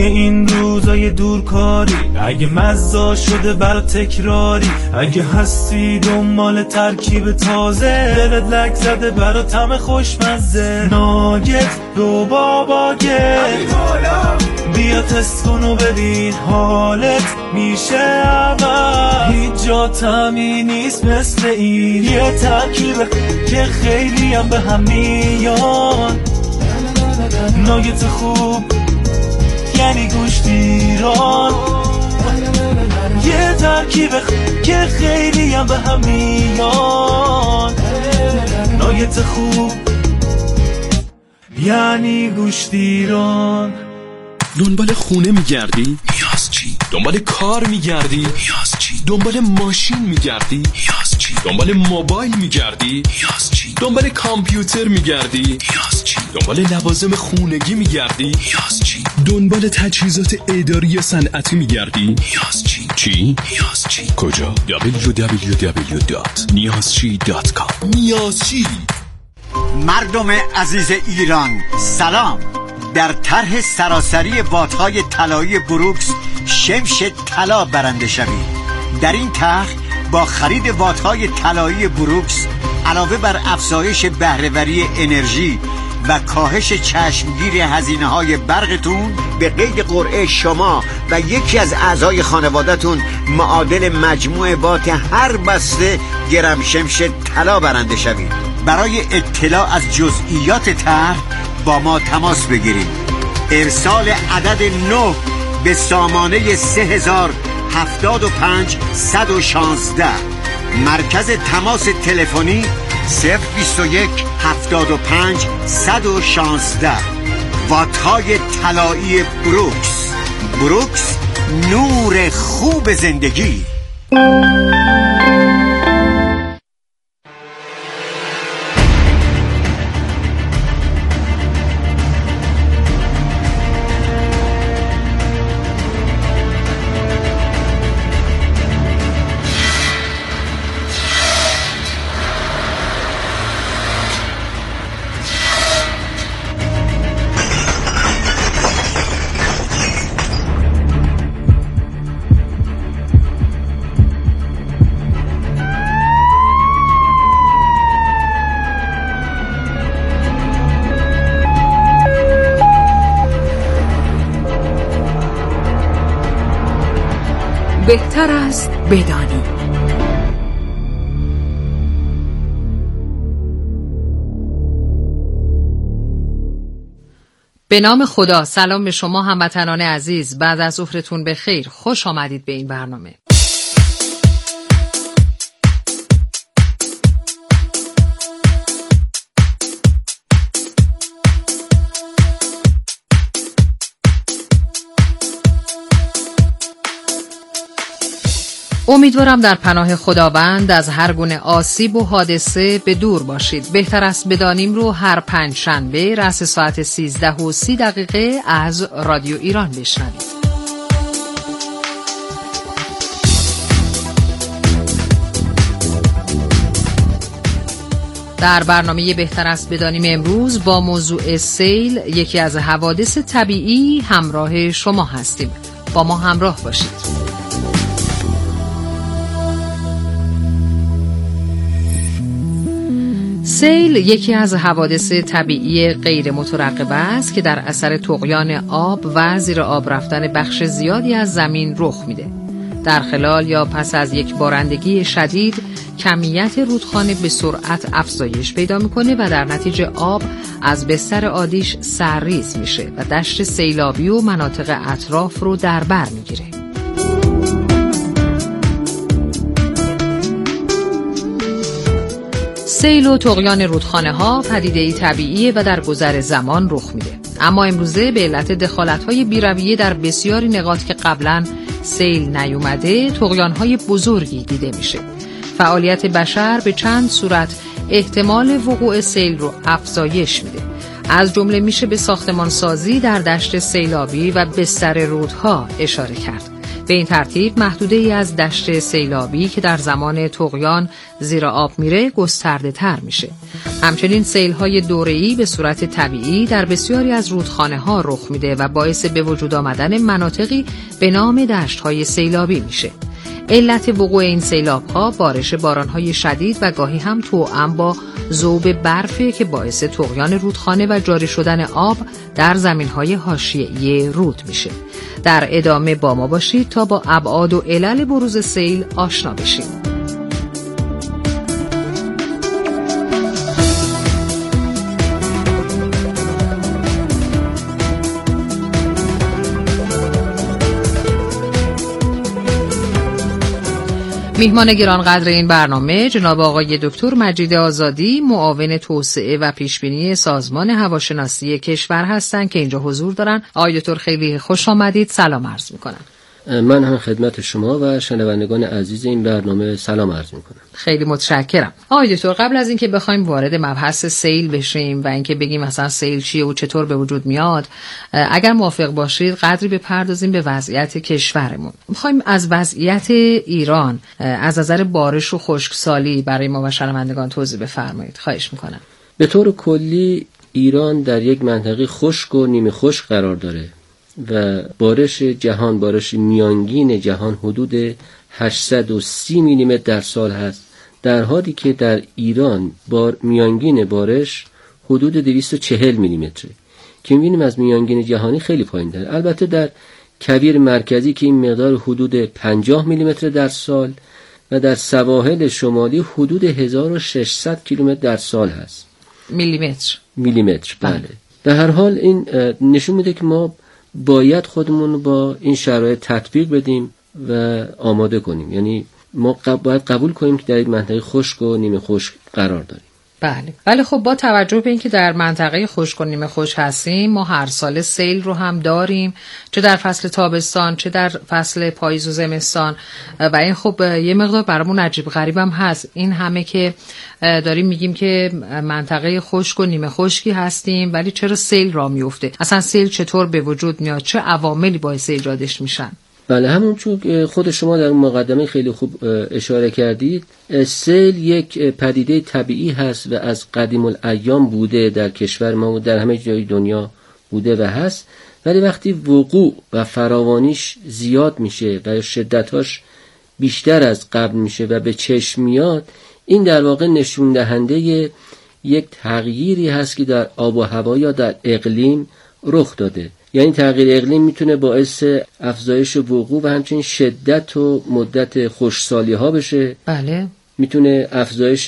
توی این روزای دورکاری، اگه مزه شده برا تکراری، اگه هستی دنبال ترکیب تازه، دلت لک زده برا طعم خوشمزه، ناگت رو بابا گت بیا تست کن و ببین حالت میشه اول. هیچ جا طعمی نیست مثل این، یه ترکیب که خیلی هم به هم میان. ناگت خوب یعنی گوشت ایران، یه ترکیب که خیلی هم به هم میان. ناگت خوب یعنی گوشت ایران. دنبال خونه میگردی؟ نیاز چی؟ دنبال کار میگردی؟ نیاز چی؟ دنبال ماشین میگردی؟ نیاز چی؟ دنبال موبایل میگردی؟ نیاز چی؟ دنبال کامپیوتر میگردی؟ نیاز چی؟ دنبال لوازم خونگی میگردی؟ نیاز چی؟ دنبال تجهیزات اداری یا صنعتی میگردی؟ نیاز چی؟ چی؟ نیاز چی؟ کجا؟ www.niyazchi.com. نیازچی. مردم عزیز ایران سلام. در طرح سراسری وات‌های طلایی بروکس شمش طلا برنده شوید. در این طرح با خرید وات‌های طلایی بروکس علاوه بر افزایش بهره‌وری انرژی و کاهش چشمگیر هزینه‌های برقتون، به قید قرعه شما و یکی از اعضای خانواده‌تون معادل مجموع وات هر بسته گرم شمش طلا برنده شوید. برای اطلاع از جزئیات طرح با ما تماس بگیرید. ارسال عدد 9 به سامانه 3075 116. مرکز تماس تلفنی 021 75 116. وات‌های طلایی بروکس. بروکس، نور خوب زندگی. بهتر است بدانی. به نام خدا. سلام به شما هموطنان عزیز. بعد از ظهرتون بخیر. خوش آمدید به این برنامه. امیدوارم در پناه خداوند از هر گونه آسیب و حادثه به دور باشید. بهتر است بدانیم رو هر پنجشنبه رأس ساعت 13:30 از رادیو ایران بشنوید. در برنامه بهتر است بدانیم امروز با موضوع سیل، یکی از حوادث طبیعی، همراه شما هستیم. با ما همراه باشید. سیل یکی از حوادث طبیعی غیر مترقبه است که در اثر طغیان آب و زیر آب رفتن بخش زیادی از زمین رخ میده. در خلال یا پس از یک بارندگی شدید کمیت رودخانه به سرعت افزایش پیدا میکنه و در نتیجه آب از بستر عادیش سرریز میشه و دشت سیلابی و مناطق اطراف رو در بر میگیره. سیل و طغیان رودخانه ها پدیده‌ای طبیعیه و در گذر زمان رخ میده. اما امروزه به علت دخالت‌های بی‌رویه در بسیاری نقاط که قبلاً سیل نیومده، طغیان‌های بزرگی دیده میشه. فعالیت بشر به چند صورت احتمال وقوع سیل رو افزایش میده. از جمله میشه به ساختمانسازی در دشت سیلابی و بستر رودها اشاره کرد. به این ترتیب محدوده‌ای از دشت سیلابی که در زمان طغیان زیر آب میره گسترده تر میشه. همچنین سیل‌های دوره‌ای به صورت طبیعی در بسیاری از رودخانه‌ها رخ میده و باعث به وجود آمدن مناطقی به نام دشت‌های سیلابی میشه. علت وقوع این سیلاب‌ها بارش باران‌های شدید و گاهی هم توأم با ذوب برفی که باعث طغیان رودخانه و جاری شدن آب در زمین‌های حاشیه‌ای رود میشه. در ادامه با ما باشید تا با ابعاد و علل بروز سیل آشنا بشیم. میهمان گرانقدر این برنامه جناب آقای دکتر مجید آزادی، معاون توسعه و پیشبینی سازمان هواشناسی کشور هستند که اینجا حضور دارن. آقای دکتر خیلی خوش آمدید. سلام عرض میکنم. من هم خدمت شما و شنوندگان عزیز این برنامه سلام عرض میکنم. خیلی متشکرم. آقای دکتر قبل از اینکه بخوایم وارد مبحث سیل بشیم و اینکه بگیم مثلا سیل چیه و چطور به وجود میاد، اگر موافق باشید قدری بپردازیم به وضعیت کشورمون. میخوایم از وضعیت ایران از نظر بارش و خشکسالی برای ما و شنوندگان توضیح بفرمایید. خواهش میکنم. به طور کلی ایران در یک منطقه خشک و نیمه خشک قرار داره و بارش جهان، بارش میانگین جهان حدود 830 میلیمتر در سال هست، در حالی که در ایران میانگین بارش حدود 240 میلیمتره که می‌بینیم از میانگین جهانی خیلی پایین‌تره. البته در کویر مرکزی که این مقدار حدود 50 میلیمتر در سال و در سواحل شمالی حدود 1600 کیلومتر در سال هست. میلیمتر بله. در هر حال این نشون میده که ما باید خودمون با این شرایط تطبیق بدیم و آماده کنیم. یعنی ما باید قبول کنیم که در یک منطقه خشک و نیمه خشک قرار داریم. بله. ولی خب با توجه به اینکه در منطقه خشک و نیمه خشک هستیم، ما هر سال سیل رو هم داریم، چه در فصل تابستان چه در فصل پاییز و زمستان، و این خب یه مقدار برامون عجیب غریب هم هست. این همه که داریم میگیم که منطقه خشک و نیمه خشکی هستیم، ولی چرا سیل را میفته؟ اصلا سیل چطور به وجود میاد؟ چه عواملی باعث ایجادش میشن؟ بله، همونجور که خود شما در مقدمه خیلی خوب اشاره کردید، سیل یک پدیده طبیعی هست و از قدیم الایام بوده در کشور ما و در همه جای دنیا بوده و هست، ولی وقتی وقوع و فراوانیش زیاد میشه و شدتاش بیشتر از قبل میشه و به چشم میاد، این در واقع نشون دهنده یک تغییری هست که در آب و هوا یا در اقلیم رخ داده. یعنی تغییر اقلیم میتونه باعث افزایش وقوع و همچنین شدت و مدت خشکسالی ها بشه. بله. میتونه افزایش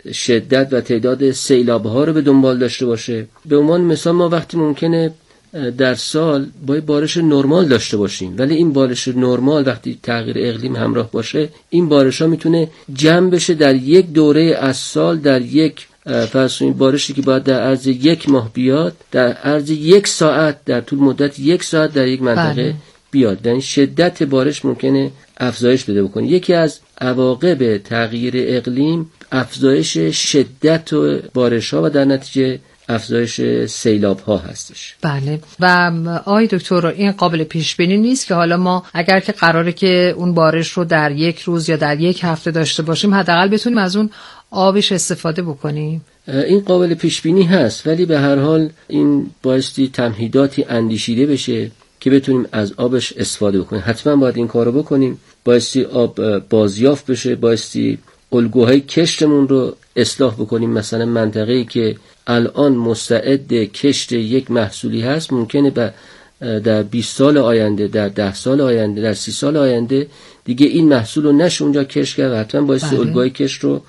شدت و تعداد سیلاب ها رو به دنبال داشته باشه. به عنوان مثال ما وقتی ممکنه در سال با بارش نرمال داشته باشیم، ولی این بارش نرمال وقتی تغییر اقلیم همراه باشه، این بارش ها میتونه جمع بشه در یک دوره از سال، در یک فرض کنید بارشی که باید در عرض یک ماه بیاد، در عرض یک ساعت، در طول مدت یک ساعت در یک منطقه بیاد. یعنی شدت بارش ممکنه افزایش بده بکنه. یکی از عواقب تغییر اقلیم افزایش شدت بارش ها و در نتیجه افزایش سیلاب ها هستش. بله. و آقای دکتر، این قابل پیش بینی نیست که حالا ما اگر که قراره که اون بارش رو در یک روز یا در یک هفته داشته باشیم، حداقل بتونیم از اون آبش استفاده بکنیم؟ این قابل پیش بینی هست، ولی به هر حال این بایستی تمهیداتی اندیشیده بشه که بتونیم از آبش استفاده بکنیم. حتما باید این کارو بکنیم. بایستی آب بازیافت بشه، بایستی الگوهای کشتمون رو اصلاح بکنیم. مثلا منطقه‌ای که الان مستعد کشت یک محصولی هست، ممکنه در 20 سال آینده، در 10 سال آینده، در 30 سال آینده دیگه این محصول رو نشه اونجا کشت کرد و حتما بایستی الگوهای کشت رو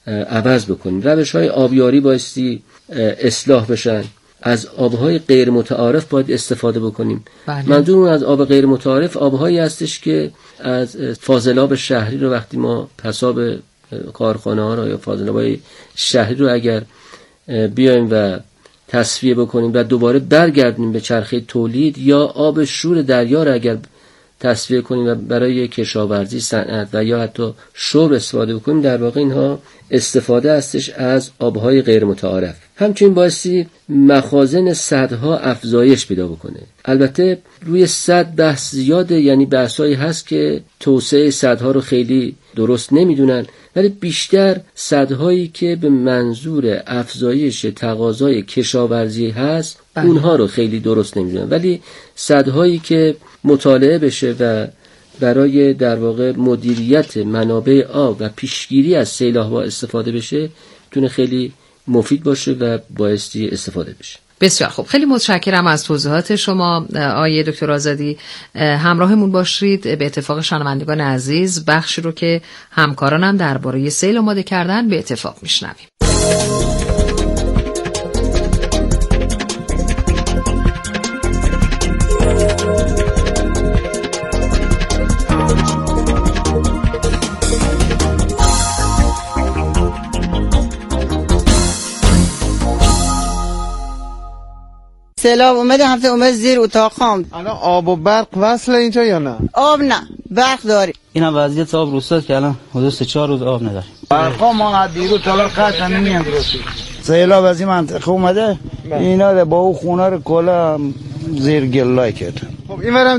عوض بکنیم. روش‌های آبیاری بایستی اصلاح بشن. از آبهای غیر متعارف باید استفاده بکنیم. منظورم از آب غیر متعارف آبهایی هستش که از فاضلاب شهری رو وقتی ما پساب کارخانه ها رو یا فاضلاب‌های شهری رو اگر بیایم و تصفیه بکنیم و دوباره برگردیم به چرخه تولید، یا آب شور دریا رو اگر تصفیه کنیم و برای کشاورزی، صنعت و یا حتی شرب استفاده بکنیم، در واقع اینها استفاده هستش از آبهای غیر متعارف. همچنین بایستی مخازن سدها افزایش پیدا بکنه. البته روی سد بحث زیاده، یعنی بحثایی هست که توسعه سدها رو خیلی درست نمیدونن، ولی بیشتر سدهایی که به منظور افزایش تقاضای کشاورزی هست اونها رو خیلی درست نمیدونن، ولی سدهایی که مطالعه بشه و برای در واقع مدیریت منابع آب و پیشگیری از سیلاب‌ها استفاده بشه میتونه خیلی مفید باشه و بایستی استفاده بشه. بسیار خوب، خیلی متشکرم از توضیحات شما آقای دکتر آزادی. همراهمون باشید. به اتفاق شنوندگان عزیز بخشی رو که همکارانم درباره سیل آماده کردن به اتفاق میشنویم. سیلاب اومده، هفته اومد زیر اتاقم. الان آب و برق وصل اینجا یا نه؟ آب نه، برق داری. اینا وضعیت آب روستاست که الان حدود 3-4 روز آب نداریم. برقا ما دیروز تا قطع نمیان درستی. سیلاب از این منطقه اومده، اینا با اون خونه رو کلا زیر گلای کرد. خب اینورم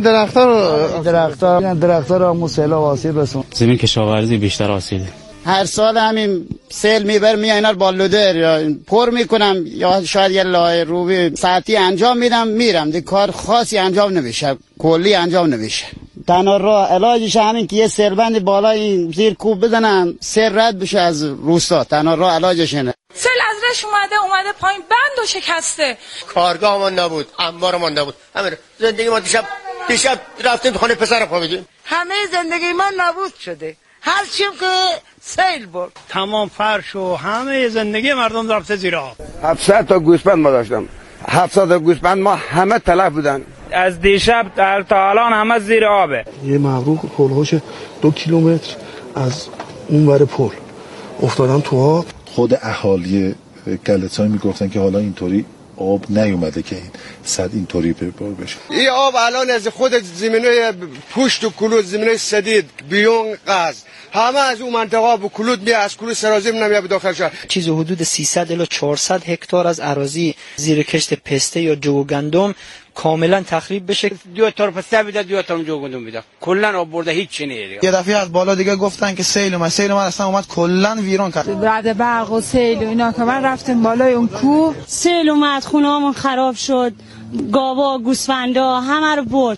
درخت‌ها رو همون سیلاب آسیب رسون. زمین کشاورزی بیشتر آسیده. هر سال همین سیل میبر میان اینا رو با لودر یا پر میکنم یا شاید یه لایه روبی ساعتی انجام میدم میرم، دیگه کار خاصی انجام نمیشه، کلی انجام نمیشه. تنها راه علاجش همین که یه سیلبند بالای زیر کوب بزنن سیل رد بشه از روستا، تنها راه علاجش اینه. سیل از رش اومده پایین، بند و شکسته، کارگاه ما نبود، انبار ما نبود، همین زندگی ما دیشب رفتیم خونه پسر خوابیدیم، همه زندگی من نابود شده، هر چیم که سیل برد، تمام فرش و همه زندگی مردم رفته زیر آب. 700 تا گوسفند ما داشتم، 700 تا گوسفند ما همه تلف بودن. از دیشب تا الان همه زیر آبه. یه مبروک هولوش 2 کیلومتر از اون ور پل افتادن تو آب. خود اهالی گلتای میگفتن که حالا اینطوری آب نیومده که این صد اینطوری پر بشه. این آب الان از خود زمینه پشت و کلود، زمینه سدید، بیون قز، همه از اون منطقه به کلود میاد، از کلود سرازی نمیاد به داخل شهر. چیز حدود 300 الی 400 هکتار از اراضی زیر کشت پسته یا جو و گندم کاملا تخریب بشه. 2 تا پسته میده، 2 تا جو و گندم میده، کلا آب برده هیچ چی نیست. یه دفعه از بالا دیگه گفتن که سیل من اصلا اومد کلا ویران کرد. بعد برق و سیل و اینا که من رفتیم بالای اون کوه، سیل اومد، خونه‌مون خراب شد، گاوا، گوسفندا همه رو برد.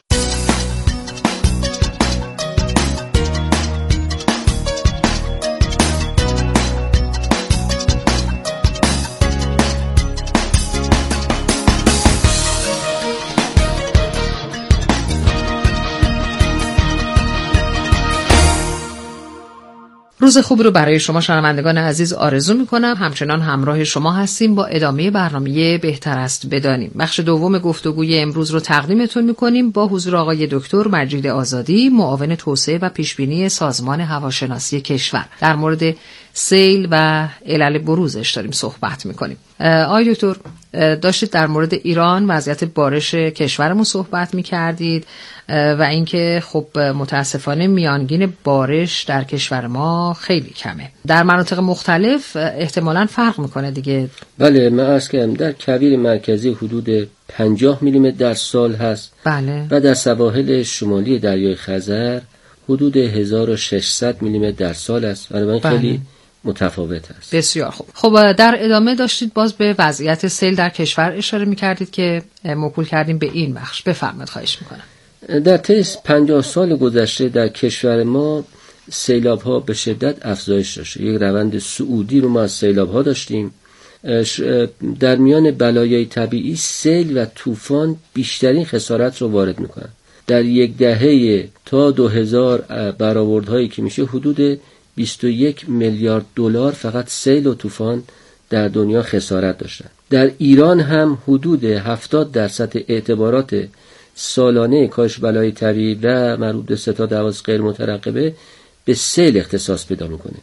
روز خوب رو برای شما شنوندگان عزیز آرزو میکنم. همچنان همراه شما هستیم با ادامه برنامه بهتر است بدانیم. بخش دوم گفتگوی امروز رو تقدیمتون میکنیم با حضور آقای دکتر مجید آزادی، معاون توسعه و پیشبینی سازمان هواشناسی کشور. در مورد سیل و علل بروزش داریم صحبت میکنیم. آقای دکتر، داشتید در مورد ایران، وضعیت بارش کشورمون صحبت میکردید و اینکه خب متاسفانه میانگین بارش در کشور ما خیلی کمه. در مناطق مختلف احتمالاً فرق میکنه دیگه. بله، من عرض کردم در کویر مرکزی حدود 50 میلیمتر در سال هست. بله. و در سواحل شمالی دریای خزر حدود 1600 میلیمتر در سال است. بنابراین خیلی متفاوت است. بسیار خوب. خب در ادامه داشتید باز به وضعیت سیل در کشور اشاره میکردید که موکول کردیم به این بخش. بفرمایید، خواهش میکنم. در طی 50 سال گذشته در کشور ما سیلاب ها به شدت افزایش داشته. یک روند صعودی رو ما از سیلاب ها داشتیم. در میان بلایای طبیعی سیل و طوفان بیشترین خسارت رو وارد میکنن. در یک دهه تا 2000 برآوردهایی که میشه حدود 21 میلیارد دلار فقط سیل و طوفان در دنیا خسارت داشتن. در ایران هم حدود 70% اعتبارات سالانه کاهش بلای طبیعی و مربوط به 3 تا 12 غیر مترقبه به سیل اختصاص پیدا میکنه.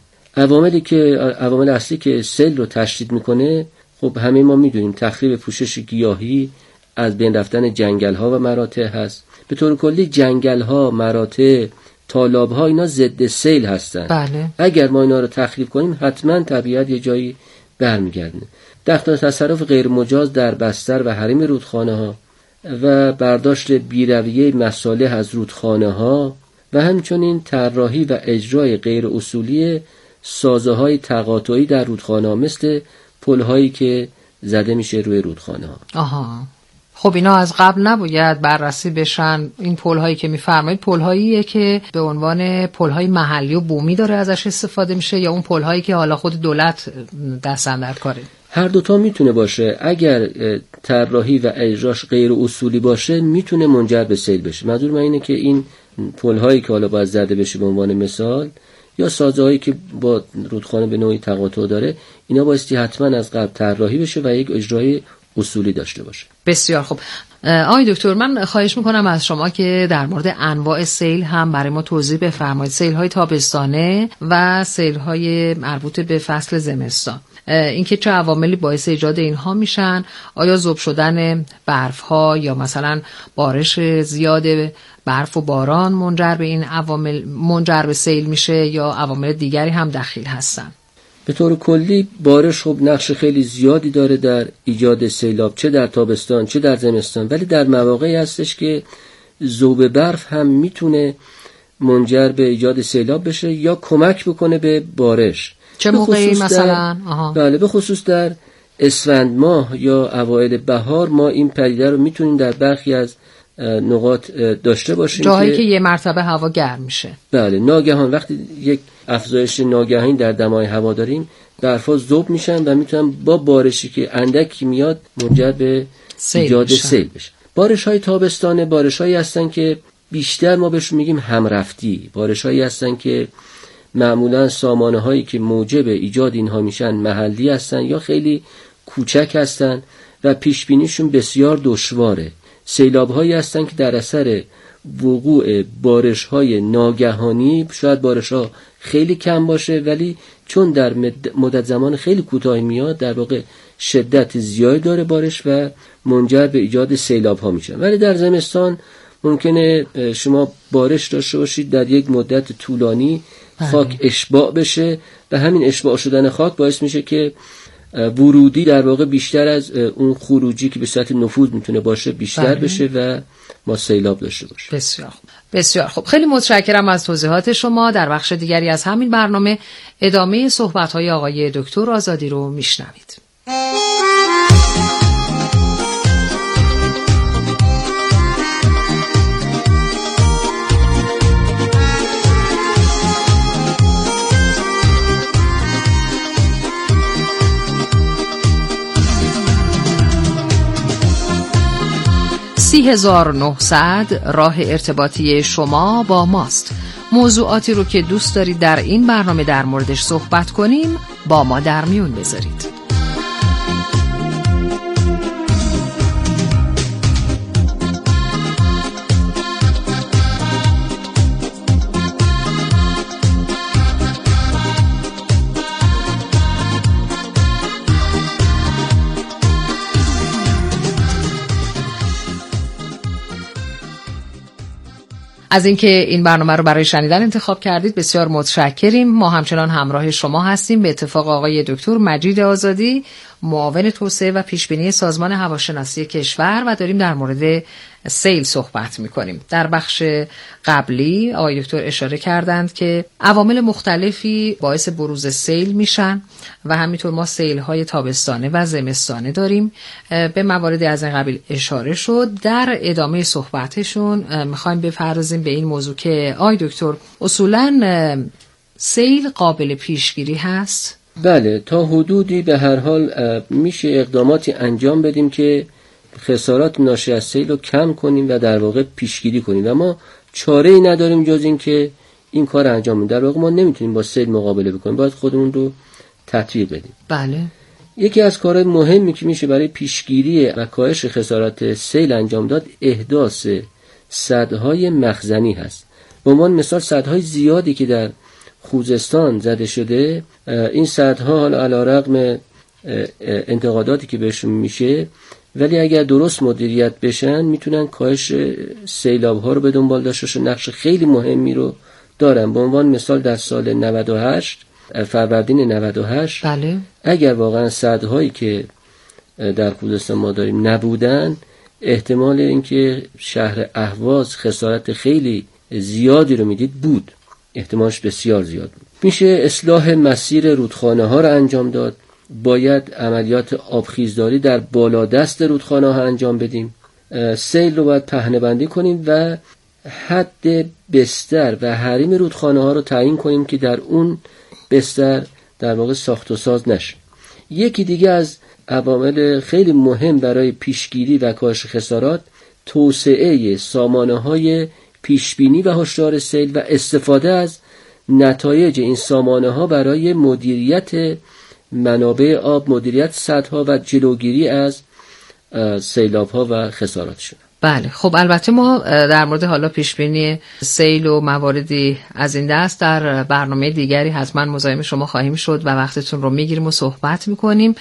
عوامل اصلی که سیل رو تشدید میکنه، خب همه ما میدونیم تخریب پوشش گیاهی، از بین رفتن جنگل ها و مراتع هست. به طور کلی جنگل ها، مراتع، تالاب ها اینا ضد سیل هستن. بله. اگر ما اینا رو تخریب کنیم حتما طبیعت یه جایی برمیگردونه. تصرف غیر مجاز در بستر و حریم رودخانه ها و برداشت بی‌رویه مصالح از رودخانه ها و همچنین طراحی و اجرای غیر اصولی سازه‌های تقاطعی در رودخانه‌ها مثل پل‌هایی که زده میشه روی رودخانه‌ها. آها. خب اینا از قبل نباید بررسی بشن؟ این پل‌هایی که می‌فرمایید پل‌هاییه که به عنوان پل‌های محلی و بومی داره ازش استفاده میشه یا اون پل‌هایی که حالا خود دولت دست اندر کاره؟ هر دوتا میتونه باشه. اگر طراحی و اجراش غیر اصولی باشه میتونه منجر به سیل بشه. منظور من اینه که این پل‌هایی که حالا باید زده بشه به عنوان مثال یا سازه‌هایی که با رودخانه به نوعی تقاطع داره، اینا بایستی حتما از قبل طراحی بشه و یک اجرای اصولی داشته باشه. بسیار خوب. آقای دکتر، من خواهش میکنم از شما که در مورد انواع سیل هم برای ما توضیح بفرمایید. سیل‌های تابستانه و سیل‌های مربوط به فصل زمستان، اینکه چه عواملی باعث ایجاد اینها میشن؟ آیا ذوب شدن برف‌ها یا مثلا بارش زیاد برف و باران منجر به این عوامل منجر به سیل میشه یا عوامل دیگری هم دخیل هستن؟ به طور کلی بارش خب نقش خیلی زیادی داره در ایجاد سیلاب، چه در تابستان چه در زمستان، ولی در مواقعی هستش که ذوب برف هم میتونه منجر به ایجاد سیلاب بشه یا کمک بکنه به بارش. چه موقعی مثلا؟ بله، به خصوص در اسفند ماه یا اوایل بهار ما این پدیده رو میتونیم در برخی از نقاط داشته باشیم، جاهایی که یه مرتبه هوا گرم میشه. بله، ناگهان وقتی یک افزایش ناگهانی در دمای هوا داریم، برفا ذوب میشن و میتونن با بارشی که اندکی میاد منجر به ایجاد سیل بشه. بارش‌های تابستانه بارش‌هایی هستن که بیشتر ما بهشون میگیم همرفتی. بارش‌هایی هستن که معمولا سامانه‌هایی که موجب ایجاد اینها میشن محلی هستن یا خیلی کوچک هستن و پیش بینیشون بسیار دشواره. سیلاب‌هایی هستن که در اثر وقوع بارش‌های ناگهانی، شاید بارش‌ها خیلی کم باشه ولی چون در مدت زمان خیلی کوتاهی میاد، در واقع شدت زیادی داره بارش و منجر به ایجاد سیلاب‌ها میشه. ولی در زمستان ممکنه شما بارش داشته باشید در یک مدت طولانی، خاک اشباع بشه و همین اشباع شدن خاک باعث میشه که ورودی در واقع بیشتر از اون خروجی که به صورت نفوذ میتونه باشه بیشتر بشه و ما سیلاب داشته باشیم. بسیار خوب. بسیار خوب. خیلی متشکرم از توضیحات شما. در بخش دیگری از همین برنامه ادامه صحبت‌های آقای دکتر آزادی رو میشنوید. $30,900 راه ارتباطی شما با ماست. موضوعاتی رو که دوست دارید در این برنامه در موردش صحبت کنیم با ما در میون بذارید. از اینکه این برنامه رو برای شنیدن انتخاب کردید بسیار متشکریم. ما همچنان همراه شما هستیم. به اتفاق آقای دکتر مجید آزادی، معاون توسعه و پیشبینی سازمان هواشناسی کشور، و داریم در مورد سیل صحبت می‌کنیم. در بخش قبلی آقای دکتر اشاره کردند که عوامل مختلفی باعث بروز سیل میشن و همینطور ما سیل‌های تابستانه و زمستانه داریم. به مواردی از این قبیل اشاره شد. در ادامه صحبتشون می‌خوایم بپردازیم به این موضوع که آقای دکتر اصولاً سیل قابل پیشگیری هست؟ بله، تا حدودی به هر حال میشه اقداماتی انجام بدیم که خسارات ناشی از سیل رو کم کنیم و در واقع پیشگیری کنیم و ما چاره‌ای نداریم جز این که این کار انجام بدیم. در واقع ما نمیتونیم با سیل مقابله بکنیم، باید خودمون رو تطبیق بدیم. بله. یکی از کارهای مهمی که میشه برای پیشگیری و کاهش خسارات سیل انجام داد احداث سدهای مخزنی هست. به عنوان مثال سدهای زیادی که در خوزستان زده شده، این سدها حالا علی‌رغم انتقاداتی که بهشون میشه ولی اگر درست مدیریت بشن میتونن کاهش سیلاب ها رو به دنبال داشته باشن. نقش خیلی مهمی رو دارن. به عنوان مثال در سال 98 فروردین 98 بله. اگر واقعا سدهایی که در خوزستان ما داریم نبودن، احتمال اینکه شهر اهواز خسارت خیلی زیادی رو میدید بود، احتمالش بسیار زیاد بود. میشه اصلاح مسیر رودخانه ها رو انجام داد. باید عملیات آبخیزداری در بالادست رودخانه ها انجام بدیم. سیل رو باید پهنه بندی کنیم و حد بستر و حریم رودخانه ها رو تعیین کنیم که در اون بستر در واقع ساخت و ساز نشه. یکی دیگه از عوامل خیلی مهم برای پیشگیری و کاهش خسارات توسعه سامانه‌های پیشبینی و هشدار سیل و استفاده از نتایج این سامانه‌ها برای مدیریت منابع آب، مدیریت سدها و جلوگیری از سیلاب‌ها و خساراتشون. بله، خب البته ما در مورد حالا پیشبینی سیل و مواردی از این دست در برنامه دیگری حتما مزاحم شما خواهیم شد و وقتتون رو میگیریم و صحبت میکنیم.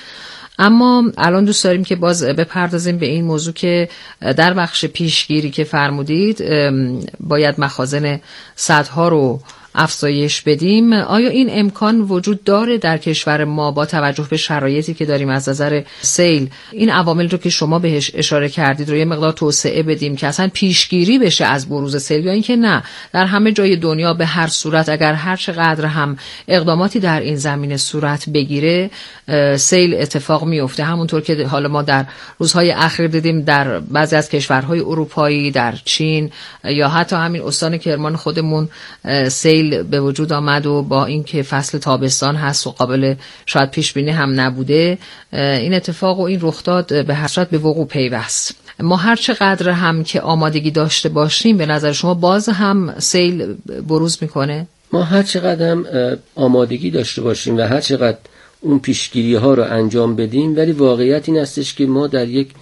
اما الان دوست داریم که باز بپردازیم به این موضوع که در بخش پیشگیری که فرمودید باید مخازن سدها رو افزایش بدیم. آیا این امکان وجود داره در کشور ما با توجه به شرایطی که داریم از نظر سیل؟ این عوامل رو که شما بهش اشاره کردید رو یه مقدار توسعه بدیم که اصلا پیشگیری بشه از بروز سیل، یا اینکه نه در همه جای دنیا به هر صورت اگر هر چقدر هم اقداماتی در این زمینه صورت بگیره سیل اتفاق میفته، همونطور که حالا ما در روزهای اخیر دیدیم در بعضی از کشورهای اروپایی، در چین یا حتی همین استان کرمان خودمون سیل به وجود آمد و با اینکه فصل تابستان هست و قابل شاید پیش بینی هم نبوده این اتفاق و این رخداد به هر صورت به وقوع پیوست. ما هر چقدر هم که آمادگی داشته باشیم به نظر شما باز هم سیل بروز میکنه؟ ما هر چقدر هم آمادگی داشته باشیم و هر چقدر اون پیشگیری ها رو انجام بدیم، ولی واقعیت این هستش که ما در یک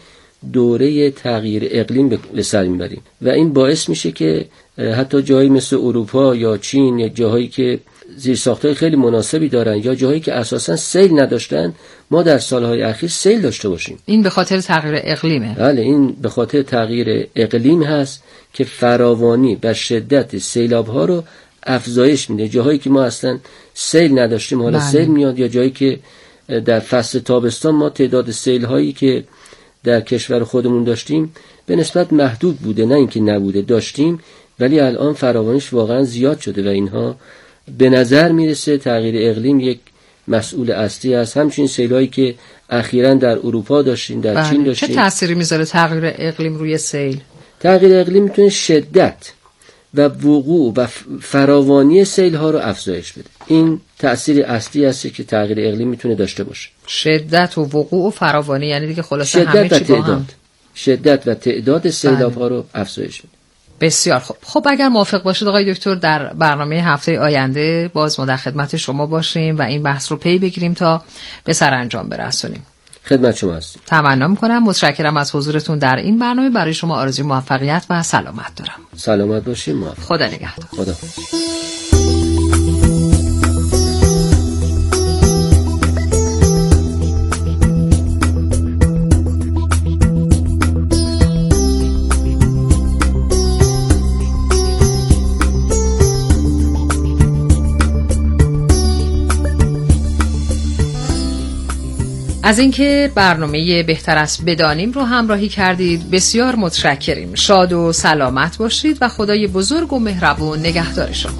دوره تغییر اقلیم به سر میبریم و این باعث میشه که حتی جایی مثل اروپا یا چین یا جاهایی که زیرساخت‌های خیلی مناسبی دارن یا جاهایی که اساساً سیل نداشتن ما در سالهای اخیر سیل داشته باشیم. این به خاطر تغییر اقلیمه. بله، این به خاطر تغییر اقلیم هست که فراوانی و شدت سیلاب‌ها رو افزایش میده. جاهایی که ما اصلا سیل نداشتیم حالا سیل میاد، یا جایی که در فصل تابستان ما تعداد سیل‌هایی که در کشور خودمون داشتیم به نسبت محدود بوده، نه اینکه نبوده، داشتیم، ولی الان فراوانیش واقعا زیاد شده و اینها به نظر میرسه تغییر اقلیم یک مسئول اصلی است. همچنین سیلایی که اخیراً در اروپا داشتیم، در چین داشتیم. چه تأثیری میذاره تغییر اقلیم روی سیل؟ تغییر اقلیم میتونه شدت و وقوع و فراوانی سیل ها رو افزایش بده. این تأثیر اصلی است که تغییر اقلیم میتونه داشته باشه. شدت و وقوع و فراوانی یعنی دیگه خلاصه همه چی با هم. شدت و تعداد سیلاب ها رو افزایش بده. بسیار خوب. خب اگر موافق باشید آقای دکتر در برنامه هفته آینده باز ما در خدمت شما باشیم و این بحث رو پی بگیریم تا به سرانجام برسونیم. خدمت شما هستیم. تمنا می‌کنم. متشکرم از حضورتون در این برنامه. برای شما آرزوی موفقیت و سلامت دارم. سلامت باشید. موفق. خدا نگهدار. خدا. از اینکه برنامه بهتر است بدانیم رو همراهی کردید بسیار متشکریم. شاد و سلامت باشید و خدای بزرگ و مهربون نگهدار شما.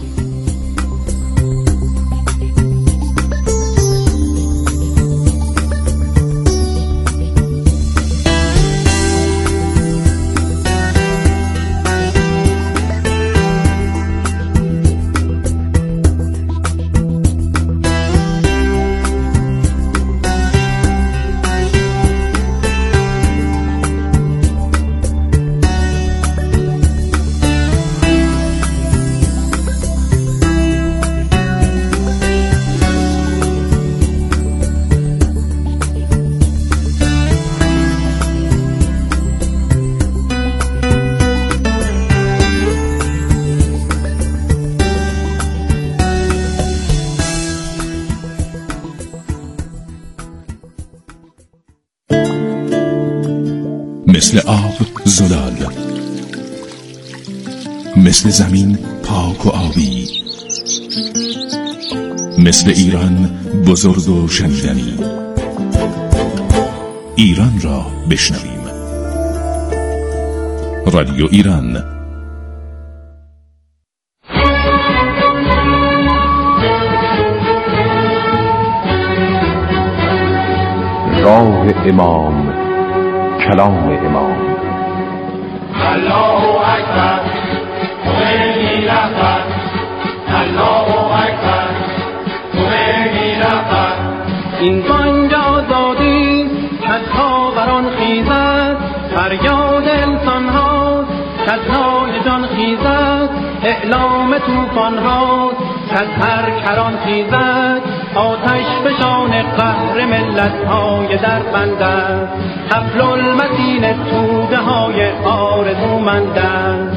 مثل آب زلال، مثل زمین پاک و آبی، مثل ایران بزرگ و شنیدنی. ایران را بشنویم. رادیو ایران. امام، کلام امام. الله اکبر، خمینی رهبر. الله اکبر، خمینی رهبر. این بانگ آزادی کز پا بران خیزد، فریاد انسان ها کز نای جان خیزد، اعلام طوفان ها کز هر کران خیزد، آتش فشان قهر ملت های در بندد، حبل المتین توده های آرزومندد.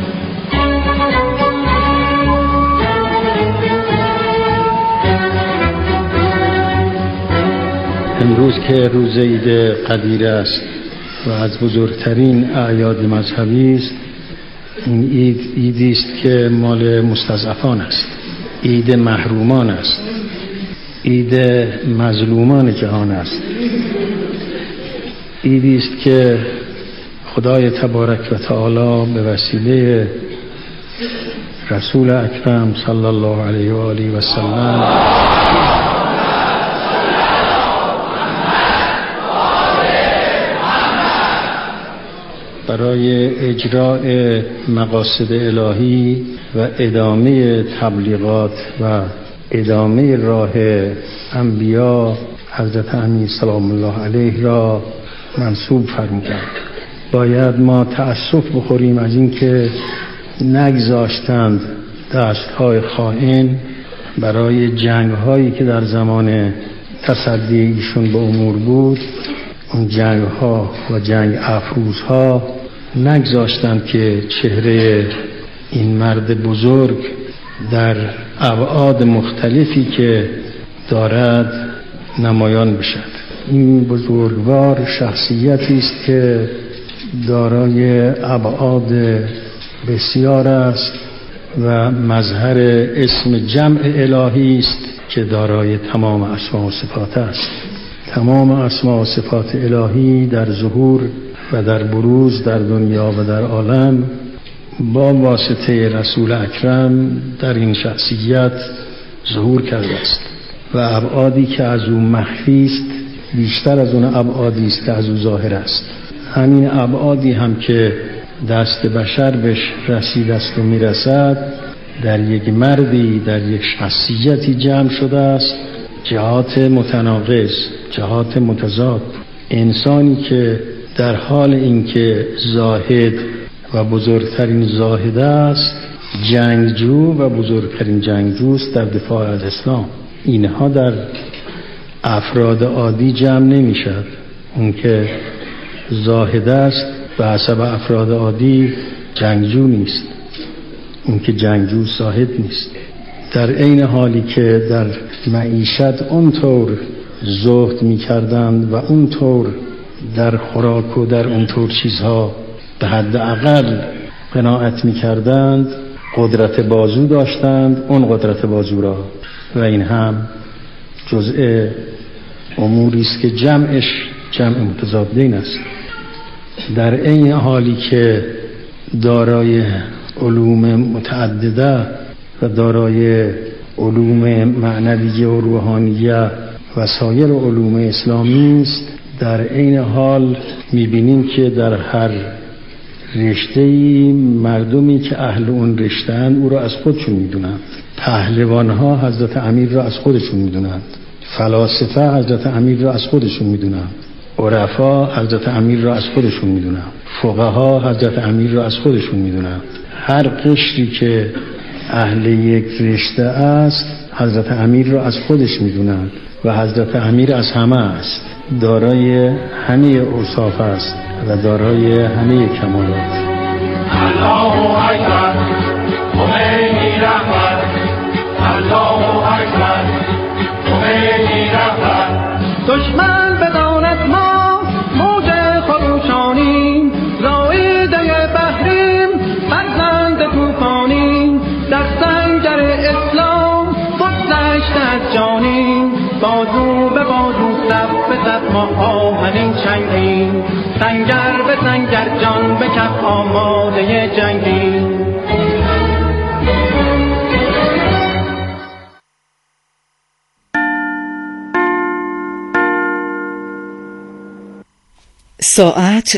امروز که روز عید قدیر است و از بزرگترین اعیاد مذهبی است، این عیدی است که مال مستضعفان است، عید محرومان است، عید مظلومان جهان است، عیدی است که خدای تبارک و تعالی به وسیله رسول اکرم صلی الله علیه و آله و سلم برای اجراء مقاصد الهی و ادامه تبلیغات و ادامه راه انبیا حضرت امیر سلام الله علیه را منصوب فرمودند. باید ما تأسف بخوریم از اینکه نگذاشتند دستهای خائن برای جنگ‌هایی که در زمان تصدی ایشون به امور بود، اون جنگ‌ها و جنگ افروزها نگذاشتند که چهره این مرد بزرگ در ابعاد مختلفی که دارد نمایان بشد. این بزرگوار شخصیتی است که دارای ابعاد بسیار است و مظهر اسم جمع الهی است که دارای تمام اسما و صفات است. تمام اسما و صفات الهی در ظهور و در بروز در دنیا و در عالم با واسطه رسول اکرم در این شخصیت ظهور کرده است و ابعادی که از او مخفی است بیشتر از اون ابعادی است که از او ظاهر است. همین ابعادی هم که دست بشر بهش رسیده است و میرسد در یک مردی، در یک شخصیتی جمع شده است، جهات متناقض، جهات متضاد. انسانی که در حال اینکه زاهد و بزرگترین زاهد است، جنگجو و بزرگترین جنگجوست در دفاع از اسلام. اینها در افراد عادی جمع نمی شد. اون که زاهد است به حسب افراد عادی جنگجو نیست، اون که جنگجو زاهد نیست. در عین حالی که در معیشت اونطور زهد می کردند و اونطور در خوراک و در اونطور چیزها به حد اقل قناعت می کردند، قدرت بازو داشتند، اون قدرت بازو را، و این هم جزء اموری است که جمعش جمع متضادین است. در این حالی که دارای علوم متعدده و دارای علوم معنویه و روحانیه و سایر علوم اسلامی است، در این حال می‌بینیم که در هر رشته‌ای مردمی که اهل اون رشته‌اند او را از خودشون می‌دونند. پهلوان‌ها حضرت امیر را از خودشون می‌دونند، فلاسفه حضرت امیر را از خودشون می‌دونند، عرفا حضرت امیر را از خودشون می‌دونند، فقها حضرت امیر را از خودشون می‌دونند. هر قشری که اهل یک رشته است حضرت امیر را از خودش می‌دونند و حضرت امیر از همه است، دارای همه اوصاف است و دارای همه کمالات. الله اکبر، خمینی رهبر. الله اکبر، خمینی رهبر. دشمن بداند ما موج خروشانیم، زایده بحریم، فرزند طوفانیم، در سنگر اسلام بگذشت از جانیم، بازو به بازو صف به صف ما آهنین چنگیم، سنگر به سنگر جان به کف آماده جنگیم. ساعت